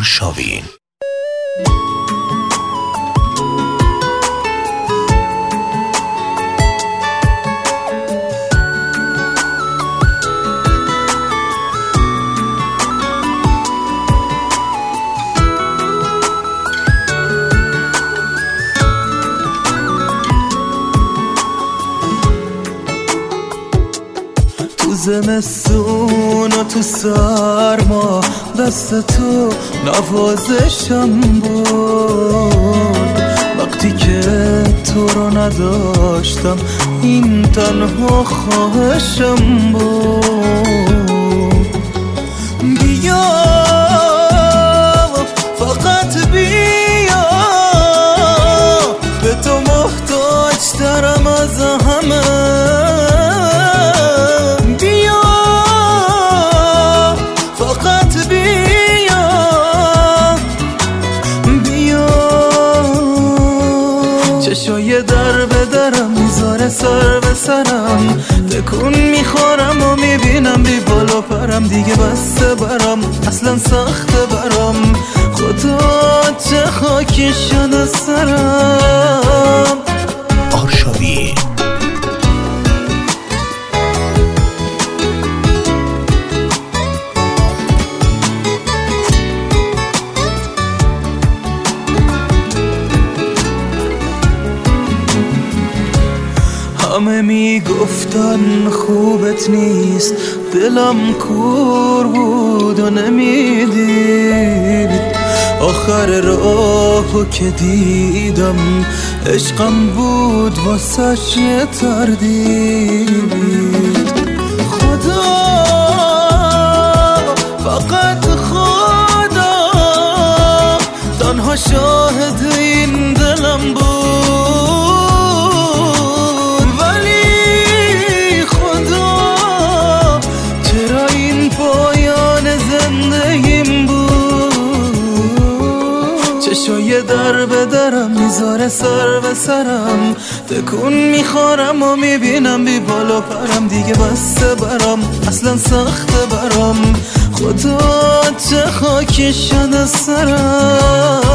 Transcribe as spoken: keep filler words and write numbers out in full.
آرشاوین. تو زمستون و تو سرما دست تو نوازشم بود، وقتی که تو رو نداشتم این تنها خواهشم بود. بیا فقط بیا، به تو محتاج ترم از همه. چشای در به درم میذاره سر به سرم، تکون میخورم و میبینم بی بالا پرم، دیگه بسته برم اصلا سخته برم، خدا چه خاکی شده سرم. آرشاوین. همه میگفتن خوبت نیست، دلم کور بود و نمیدید، آخر راهو که دیدم عشقم بود واسش یه تردید. خدا فقط خدا تنها شاهد این دلم بود، چشای در به درم میذاره سر به سرم، تکون میخورم و میبینم بی بالا پرم، دیگه بسته برم اصلا سخته برم، خدا چه خاکی شده سرم.